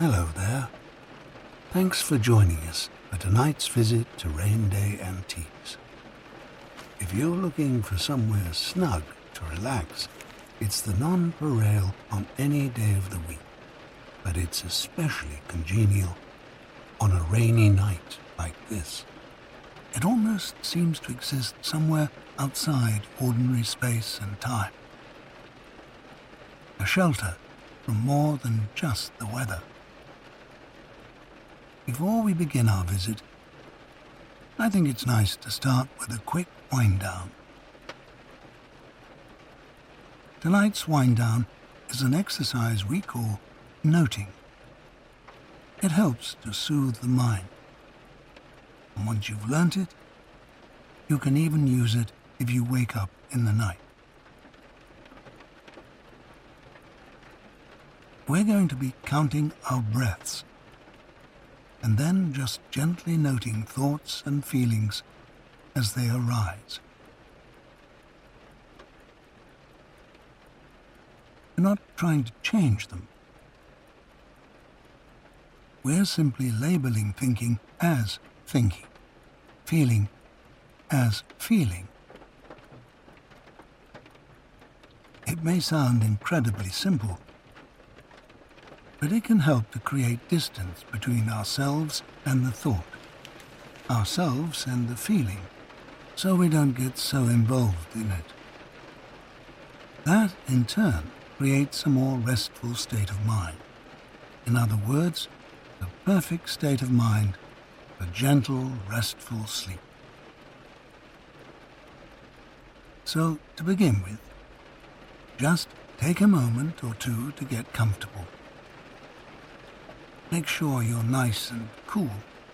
Hello there. Thanks for joining us for tonight's visit to Rain Day Antiques. If you're looking for somewhere snug to relax, it's the nonpareil on any day of the week, but it's especially congenial on a rainy night like this. It almost seems to exist somewhere outside ordinary space and time. A shelter from more than just the weather. Before we begin our visit, I think it's nice to start with a quick wind-down. Tonight's wind-down is an exercise we call noting. It helps to soothe the mind. And once you've learnt it, you can even use it if you wake up in the night. We're going to be counting our breaths, and then just gently noting thoughts and feelings as they arise. We're not trying to change them. We're simply labeling thinking as thinking, feeling as feeling. It may sound incredibly simple, but it can help to create distance between ourselves and the thought, ourselves and the feeling, so we don't get so involved in it. That, in turn, creates a more restful state of mind. In other words, the perfect state of mind for gentle, restful sleep. So, to begin with, just take a moment or two to get comfortable. Make sure you're nice and cool.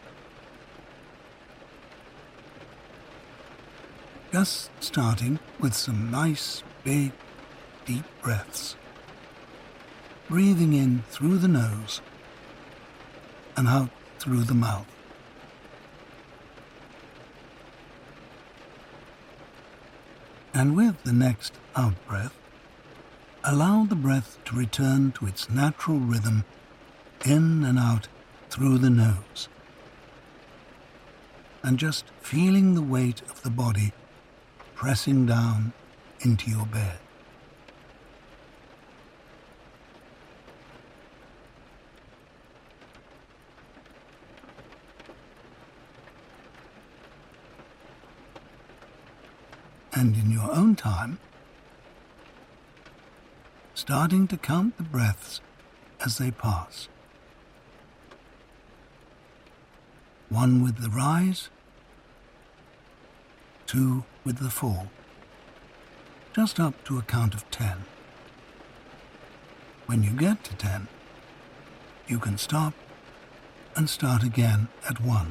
Just starting with some nice, big, deep breaths. Breathing in through the nose and out through the mouth. And with the next out-breath, allow the breath to return to its natural rhythm in and out through the nose, and just feeling the weight of the body pressing down into your bed. And in your own time, starting to count the breaths as they pass. 1 with the rise, 2 with the fall, just up to a count of 10. When you get to 10, you can stop and start again at 1.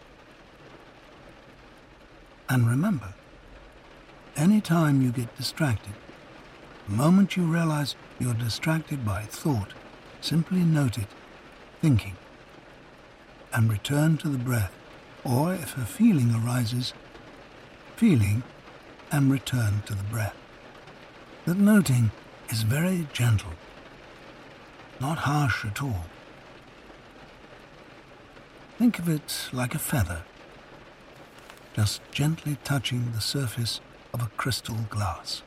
And remember, any time you get distracted, the moment you realize you're distracted by thought, simply note it, thinking, and return to the breath, or if a feeling arises, feeling and return to the breath. That noting is very gentle, not harsh at all. Think of it like a feather, just gently touching the surface of a crystal glass.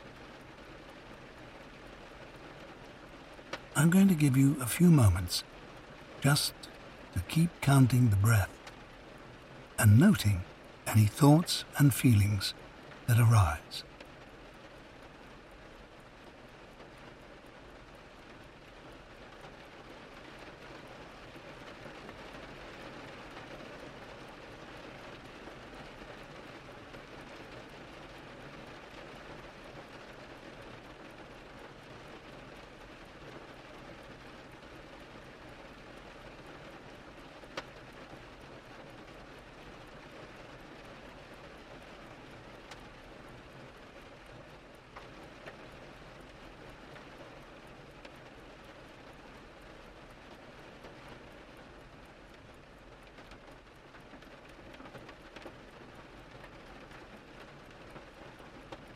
I'm going to give you a few moments just to keep counting the breath and noting any thoughts and feelings that arise.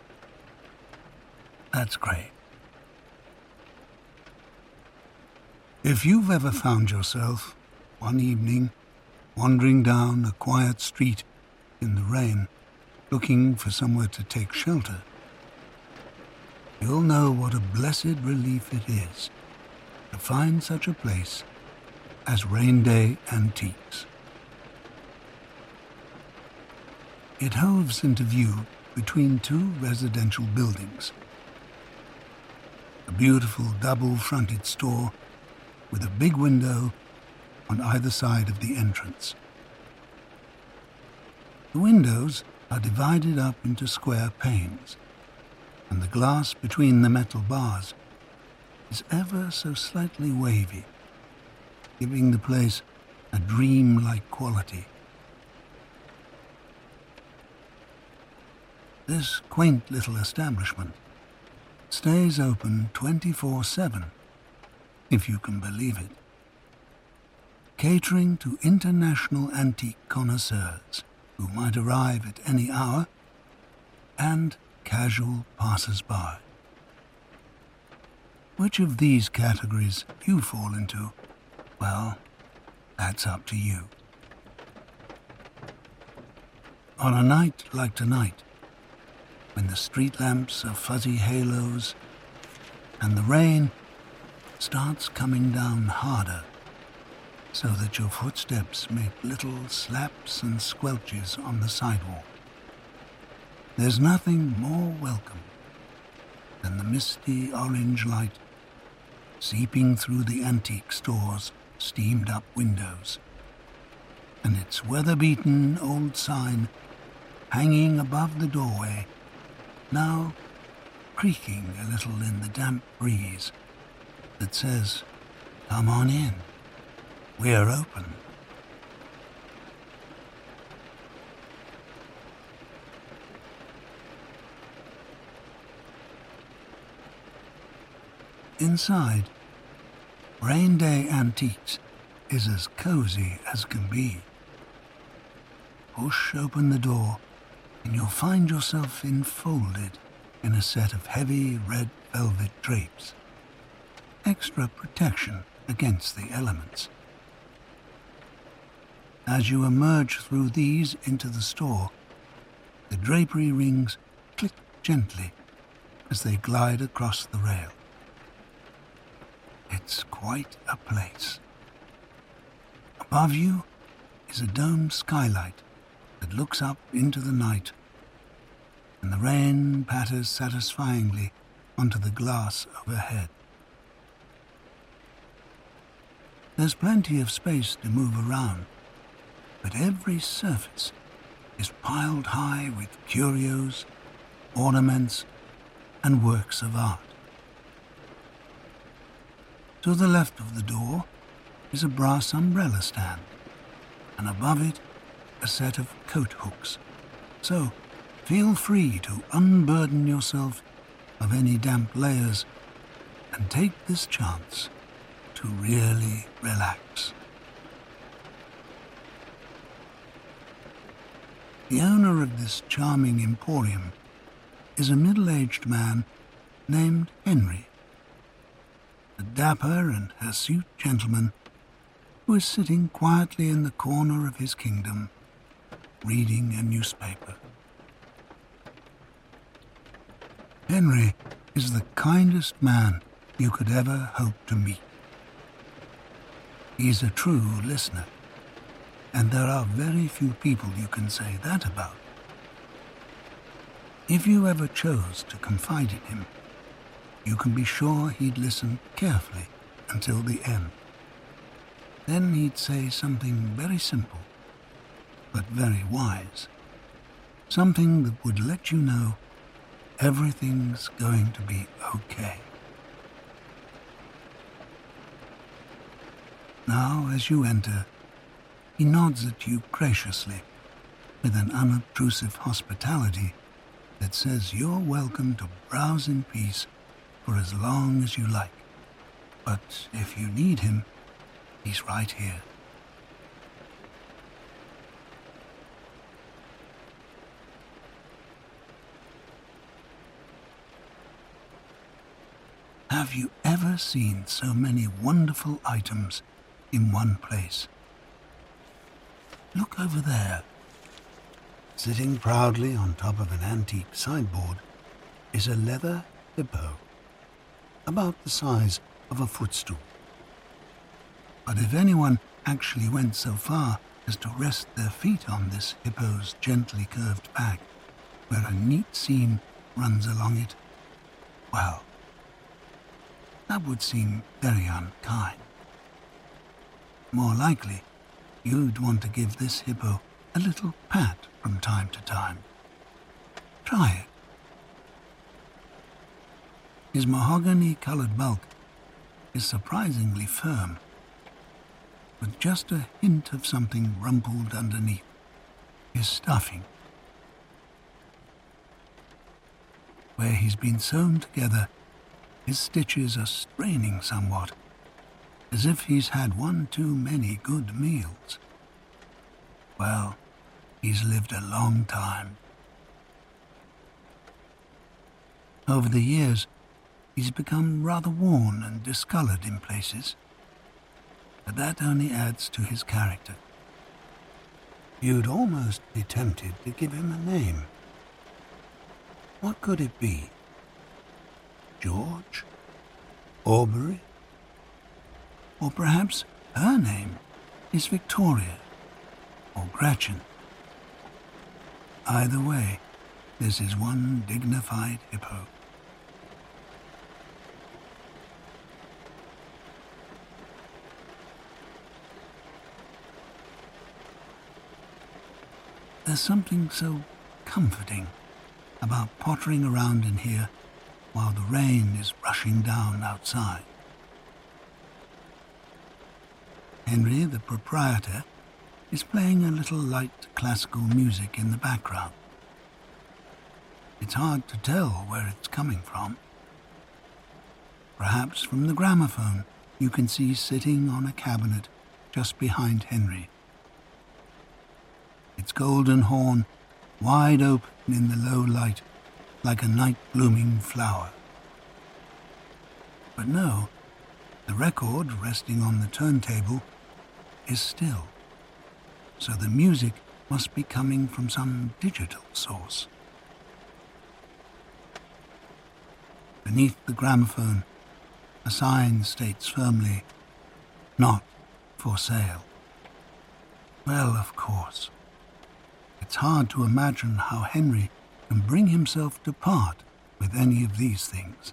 That's great. If you've ever found yourself, one evening, wandering down a quiet street in the rain, looking for somewhere to take shelter, you'll know what a blessed relief it is to find such a place as Rainday Antiques. It hoves into view between two residential buildings. A beautiful double-fronted store with a big window on either side of the entrance. The windows are divided up into square panes, and the glass between the metal bars is ever so slightly wavy, giving the place a dream-like quality. This quaint little establishment stays open 24/7, if you can believe it, catering to international antique connoisseurs who might arrive at any hour, and casual passers-by. Which of these categories you fall into, well, that's up to you. On a night like tonight, when the street lamps are fuzzy halos and the rain starts coming down harder so that your footsteps make little slaps and squelches on the sidewalk, there's nothing more welcome than the misty orange light seeping through the antique store's steamed-up windows, and its weather-beaten old sign hanging above the doorway, now creaking a little in the damp breeze, that says, "Come on in, we're open." Inside, Rainday Antiques is as cozy as can be. Push open the door and you'll find yourself enfolded in a set of heavy red velvet drapes. Extra protection against the elements. As you emerge through these into the store, the drapery rings click gently as they glide across the rail. It's quite a place. Above you is a domed skylight that looks up into the night, and the rain patters satisfyingly onto the glass overhead. There's plenty of space to move around, but every surface is piled high with curios, ornaments, and works of art. To the left of the door is a brass umbrella stand, and above it a set of coat hooks. So feel free to unburden yourself of any damp layers and take this chance to really relax. The owner of this charming emporium is a middle-aged man named Henry, a dapper and hirsute gentleman who is sitting quietly in the corner of his kingdom, reading a newspaper. Henry is the kindest man you could ever hope to meet. He's a true listener, and there are very few people you can say that about. If you ever chose to confide in him, you can be sure he'd listen carefully until the end. Then he'd say something very simple, but very wise. Something that would let you know everything's going to be okay. Now, as you enter, he nods at you graciously with an unobtrusive hospitality that says you're welcome to browse in peace for as long as you like. But if you need him, he's right here. Have you ever seen so many wonderful items in one place? Look over there. Sitting proudly on top of an antique sideboard is a leather hippo, about the size of a footstool. But if anyone actually went so far as to rest their feet on this hippo's gently curved back, where a neat seam runs along it, well, that would seem very unkind. More likely, you'd want to give this hippo a little pat from time to time. Try it. His mahogany-colored bulk is surprisingly firm, with just a hint of something rumpled underneath. His stuffing. Where he's been sewn together, his stitches are straining somewhat, as if he's had one too many good meals. Well, he's lived a long time. Over the years, he's become rather worn and discolored in places, but that only adds to his character. You'd almost be tempted to give him a name. What could it be? George? Aubrey? Or perhaps her name is Victoria or Gretchen. Either way, this is one dignified hippo. There's something so comforting about pottering around in here while the rain is rushing down outside. Henry, the proprietor, is playing a little light classical music in the background. It's hard to tell where it's coming from. Perhaps from the gramophone you can see sitting on a cabinet just behind Henry. Its golden horn wide open in the low light like a night-blooming flower. But no, the record resting on the turntable is still, so the music must be coming from some digital source. Beneath the gramophone, a sign states firmly, "Not for sale." Well, of course, it's hard to imagine how Henry can bring himself to part with any of these things.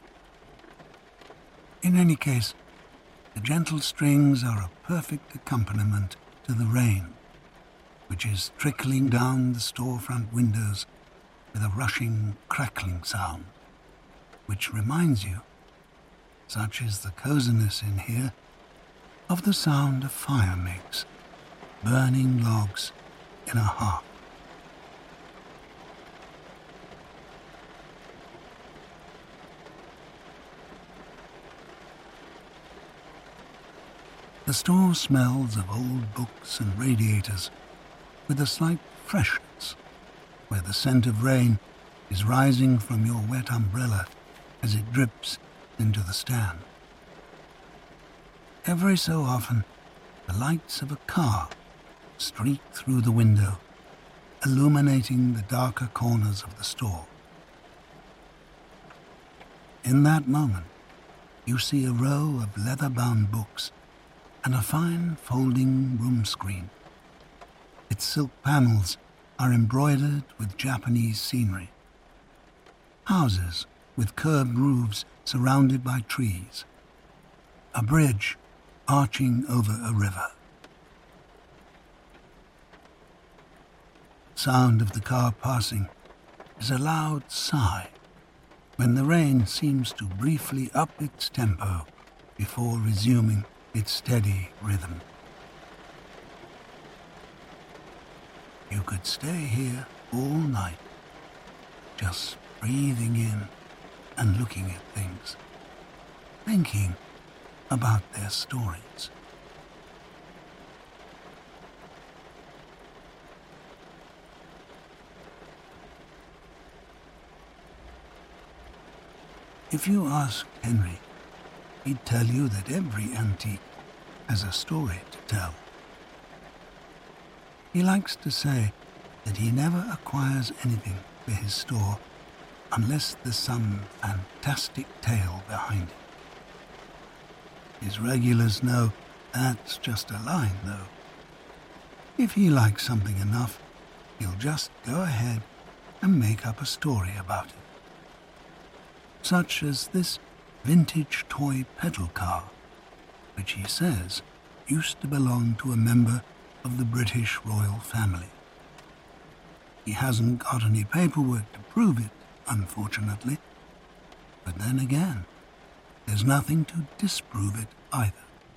In any case, the gentle strings are a perfect accompaniment to the rain, which is trickling down the storefront windows with a rushing, crackling sound, which reminds you, such is the coziness in here, of the sound a fire makes, burning logs in a hearth. The store smells of old books and radiators with a slight freshness, where the scent of rain is rising from your wet umbrella as it drips into the stand. Every so often, the lights of a car streak through the window, illuminating the darker corners of the store. In that moment, you see a row of leather-bound books and a fine folding room screen. Its silk panels are embroidered with Japanese scenery. Houses with curved roofs surrounded by trees. A bridge arching over a river. Sound of the car passing is a loud sigh when the rain seems to briefly up its tempo before resuming its steady rhythm. You could stay here all night, just breathing in and looking at things, thinking about their stories. If you ask Henry he'd tell you that every antique has a story to tell. He likes to say that he never acquires anything for his store unless there's some fantastic tale behind it. His regulars know that's just a line, though. If he likes something enough, he'll just go ahead and make up a story about it. Such as this vintage toy pedal car, which he says used to belong to a member of the British royal family. He hasn't got any paperwork to prove it, unfortunately, but then again, there's nothing to disprove it either.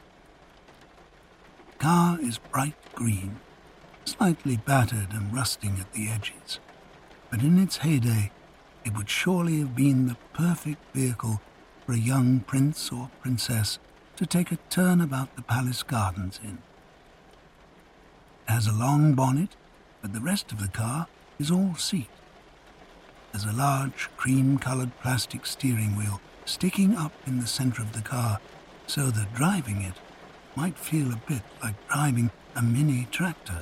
The car is bright green, slightly battered and rusting at the edges, but in its heyday, it would surely have been the perfect vehicle for a young prince or princess to take a turn about the palace gardens in. It has a long bonnet, but the rest of the car is all seat. There's a large cream-colored plastic steering wheel sticking up in the center of the car, so that driving it might feel a bit like driving a mini tractor.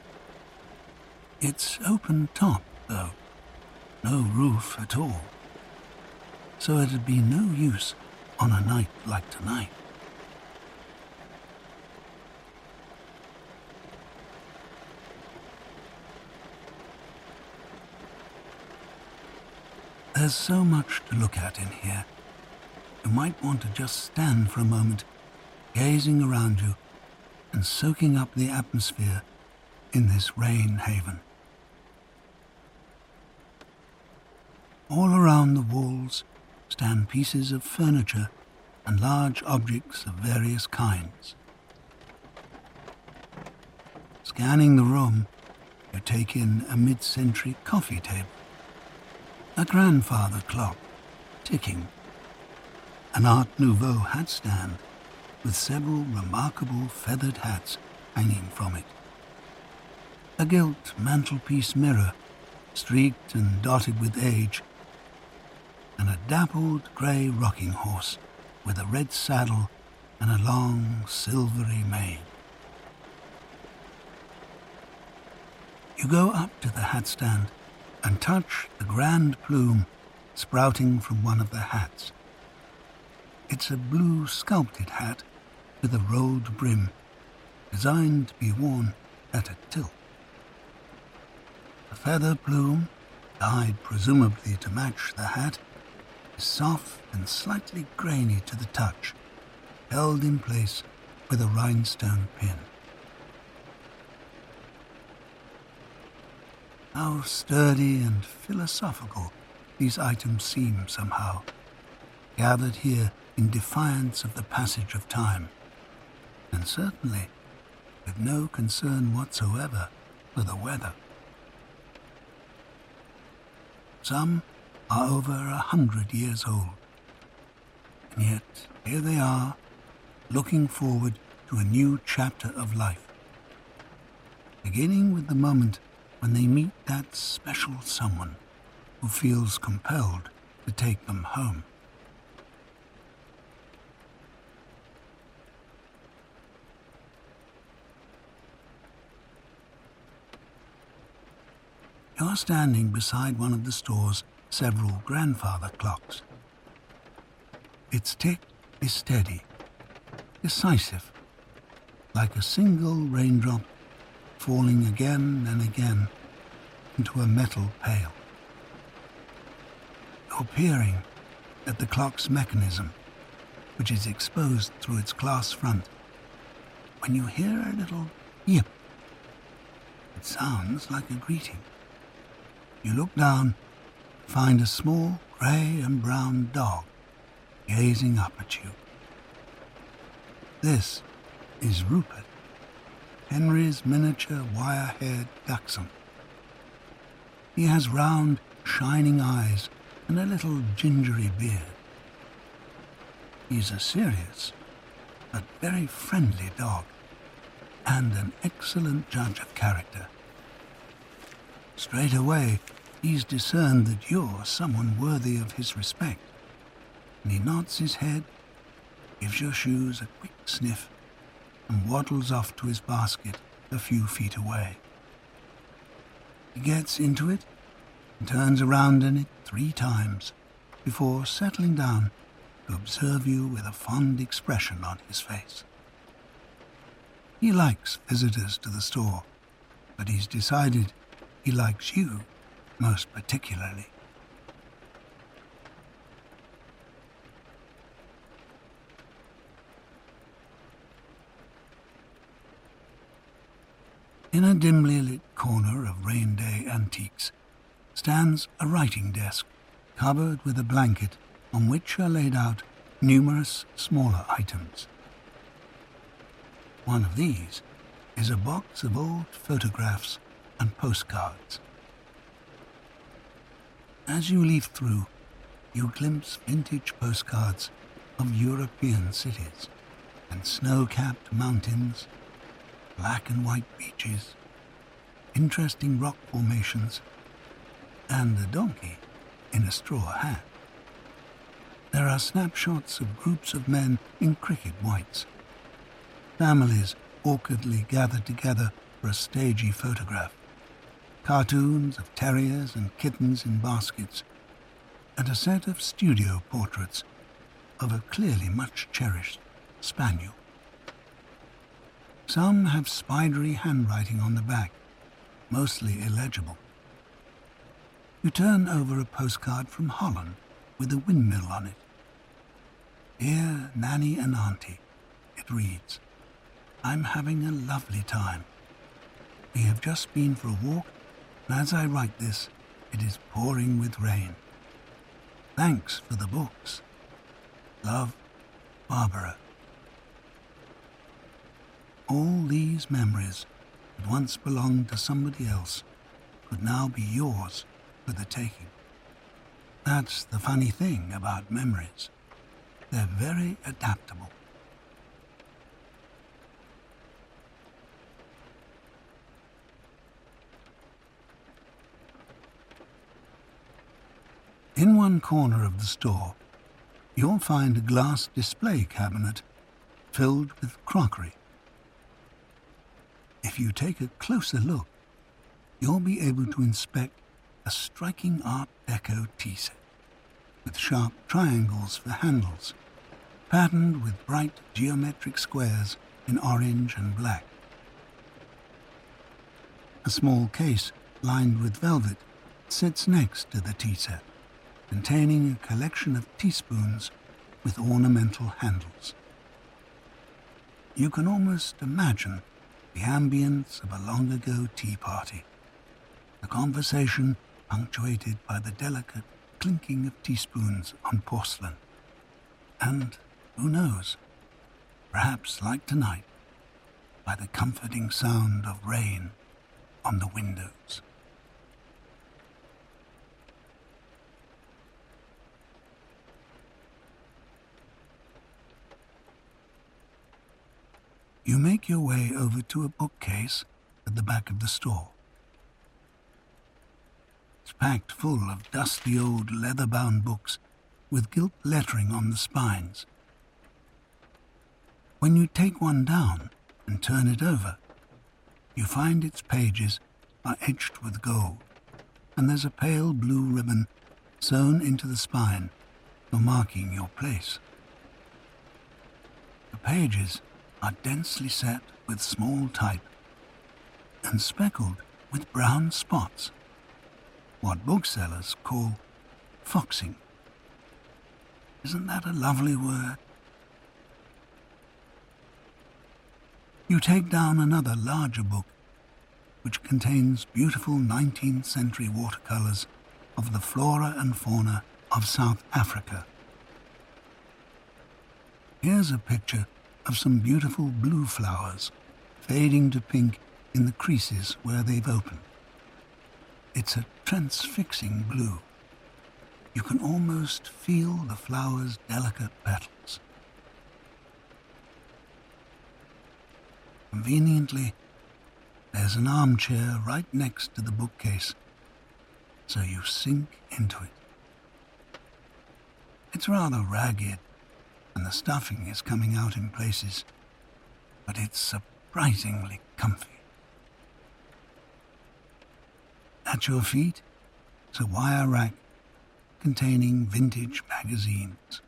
It's open top, though, no roof at all, so it'd be no use on a night like tonight. There's so much to look at in here. You might want to just stand for a moment, gazing around you and soaking up the atmosphere in this rain haven. All around the walls stand pieces of furniture and large objects of various kinds. Scanning the room, you take in a mid-century coffee table, a grandfather clock ticking, an Art Nouveau hat stand with several remarkable feathered hats hanging from it, a gilt mantelpiece mirror streaked and dotted with age, and a dappled grey rocking horse with a red saddle and a long silvery mane. You go up to the hat stand and touch the grand plume sprouting from one of the hats. It's a blue sculpted hat with a rolled brim, designed to be worn at a tilt. The feather plume, dyed presumably to match the hat, is soft and slightly grainy to the touch, held in place with a rhinestone pin. How sturdy and philosophical these items seem somehow, gathered here in defiance of the passage of time, and certainly with no concern whatsoever for the weather. Some are over 100 years old, and yet here they are, looking forward to a new chapter of life, beginning with the moment when they meet that special someone who feels compelled to take them home. You're standing beside one of the store's several grandfather clocks. Its tick is steady, decisive, like a single raindrop falling again and again into a metal pail. You're peering at the clock's mechanism, which is exposed through its glass front, when you hear a little yip. It sounds like a greeting. You look down, find a small grey and brown dog gazing up at you. This is Rupert, Henry's miniature wire-haired dachshund. He has round, shining eyes and a little gingery beard. He's a serious but very friendly dog, and an excellent judge of character. Straight away, he's discerned that you're someone worthy of his respect, and he nods his head gives your shoes a quick sniff, and waddles off to his basket a few feet away. He gets into it and turns around in it 3 times before settling down to observe you with a fond expression on his face. He likes visitors to the store, but he's decided he likes you most particularly. In a dimly lit corner of Rain Day Antiques stands a writing desk covered with a blanket on which are laid out numerous smaller items. One of these is a box of old photographs and postcards. As you leaf through, you glimpse vintage postcards of European cities and snow-capped mountains, black and white beaches, interesting rock formations, and a donkey in a straw hat. There are snapshots of groups of men in cricket whites, families awkwardly gathered together for a stagey photograph, cartoons of terriers and kittens in baskets, and a set of studio portraits of a clearly much cherished spaniel. Some have spidery handwriting on the back, mostly illegible. You turn over a postcard from Holland with a windmill on it. "Dear Nanny and Auntie," it reads, "I'm having a lovely time. We have just been for a walk, and as I write this, it is pouring with rain. Thanks for the books. Love, Barbara." All these memories that once belonged to somebody else could now be yours for the taking. That's the funny thing about memories. They're very adaptable. In one corner of the store, you'll find a glass display cabinet filled with crockery. If you take a closer look, you'll be able to inspect a striking Art Deco tea set with sharp triangles for handles, patterned with bright geometric squares in orange and black. A small case lined with velvet sits next to the tea set, containing a collection of teaspoons with ornamental handles. You can almost imagine the ambience of a long-ago tea party, the conversation punctuated by the delicate clinking of teaspoons on porcelain, and, who knows, perhaps like tonight, by the comforting sound of rain on the windows. You make your way over to a bookcase at the back of the store. It's packed full of dusty old leather-bound books with gilt lettering on the spines. When you take one down and turn it over, you find its pages are etched with gold, and there's a pale blue ribbon sewn into the spine for marking your place. The pages are densely set with small type and speckled with brown spots, what booksellers call foxing. Isn't that a lovely word? You take down another larger book, which contains beautiful 19th century watercolors of the flora and fauna of South Africa. Here's a picture of some beautiful blue flowers fading to pink in the creases where they've opened. It's a transfixing blue. You can almost feel the flower's delicate petals. Conveniently, there's an armchair right next to the bookcase, so you sink into it. It's rather ragged, and the stuffing is coming out in places, but it's surprisingly comfy. At your feet is a wire rack containing vintage magazines.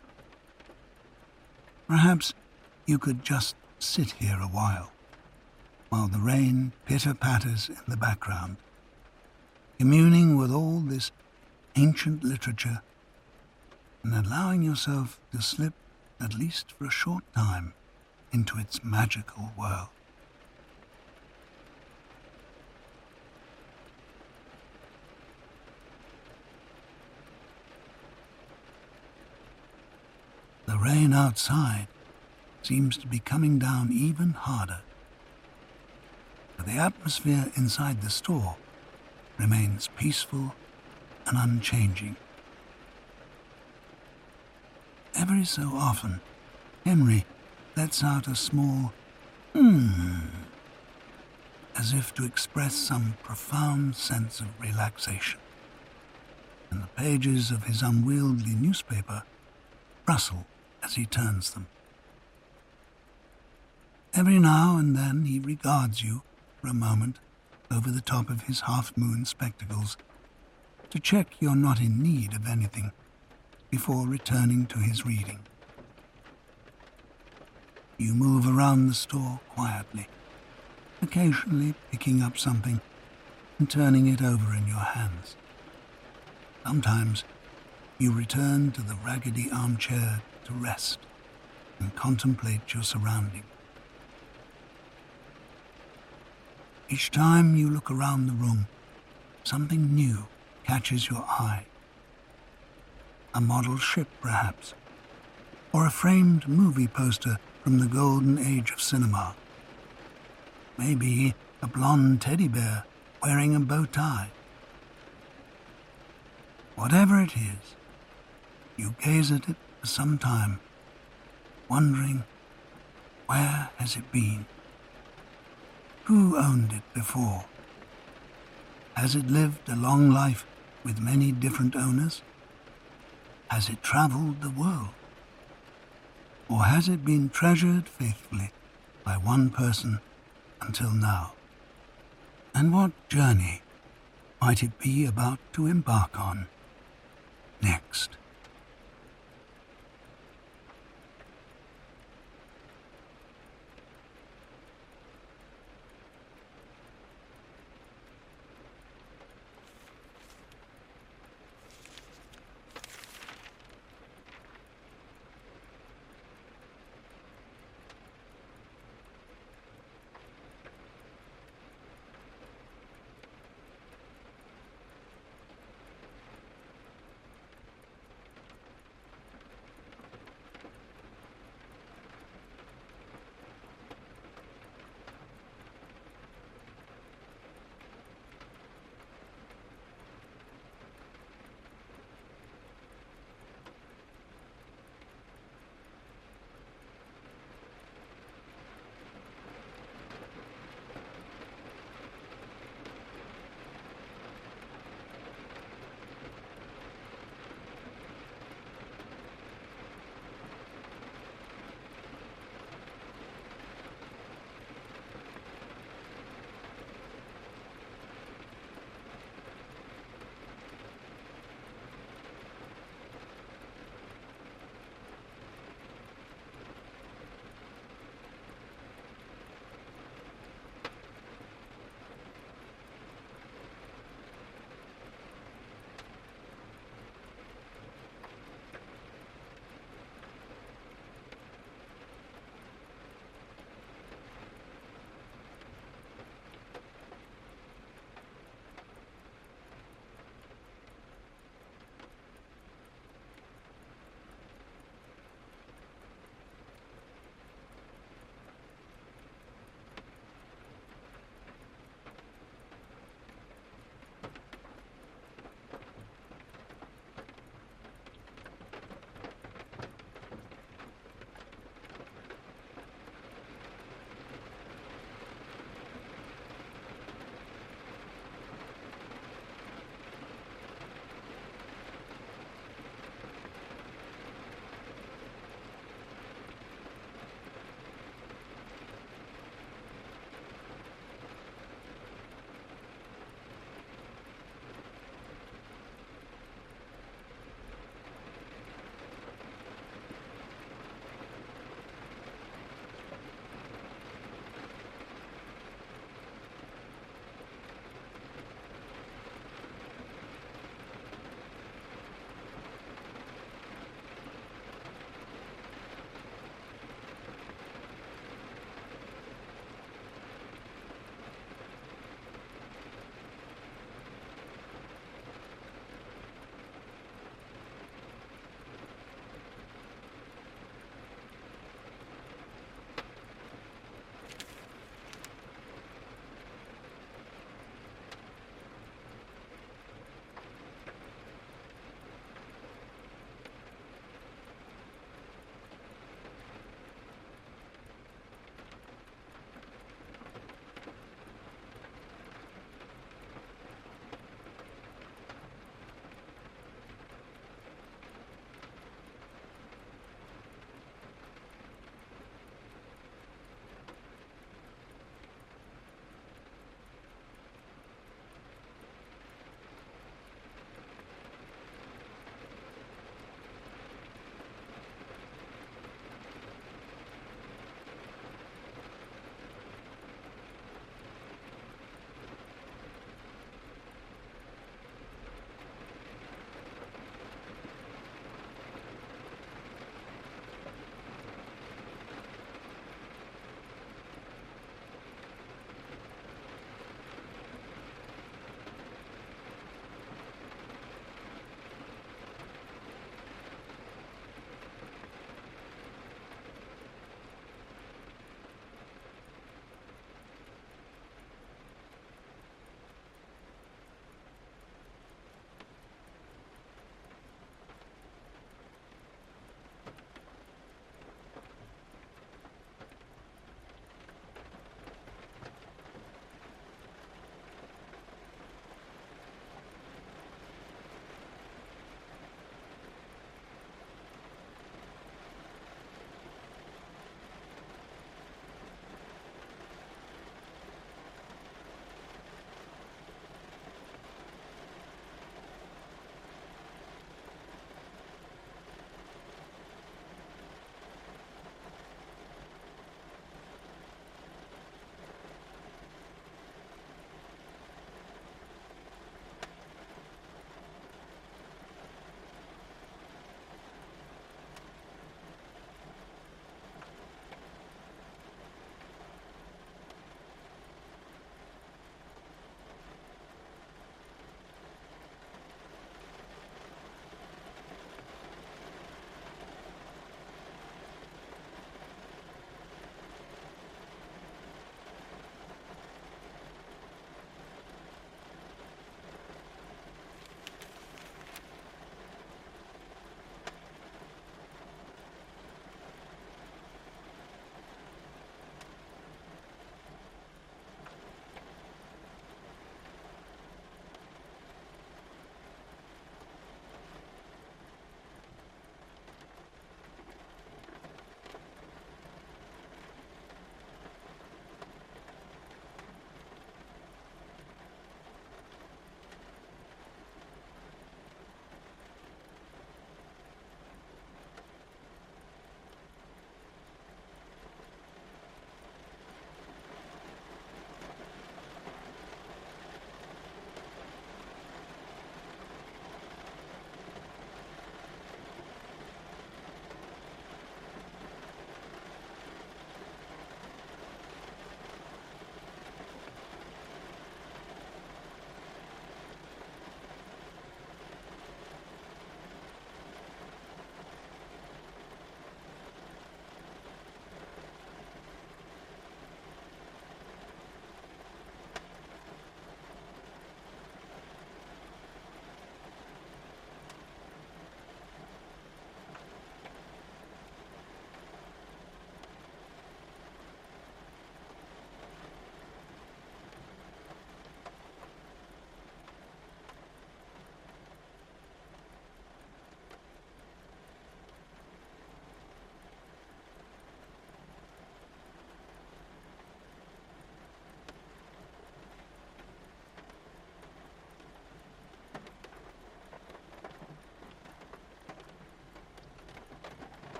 Perhaps you could just sit here a while the rain pitter-patters in the background, communing with all this ancient literature and allowing yourself to slip, at least for a short time, into its magical world. The rain outside seems to be coming down even harder, but the atmosphere inside the store remains peaceful and unchanging. Every so often, Henry lets out a small as if to express some profound sense of relaxation, and the pages of his unwieldy newspaper rustle as he turns them. Every now and then he regards you for a moment over the top of his half-moon spectacles to check you're not in need of anything before returning to his reading. You move around the store quietly, occasionally picking up something and turning it over in your hands. Sometimes you return to the raggedy armchair to rest and contemplate your surroundings. Each time you look around the room, something new catches your eye. A model ship, perhaps, or a framed movie poster from the golden age of cinema. Maybe a blonde teddy bear wearing a bow tie. Whatever it is, you gaze at it for some time, wondering, where has it been? Who owned it before? Has it lived a long life with many different owners? Has it traveled the world? Or has it been treasured faithfully by one person until now? And what journey might it be about to embark on next?